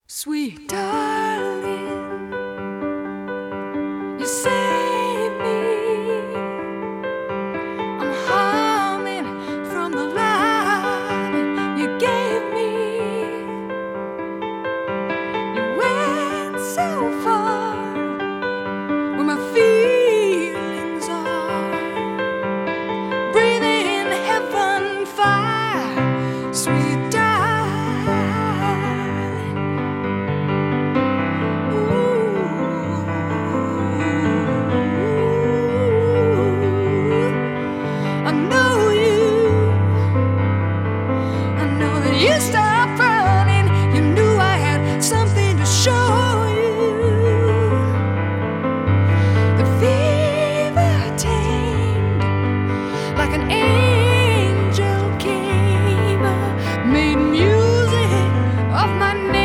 Sweet darling, you saved me. I'm humming from the love you gave me. You went so far.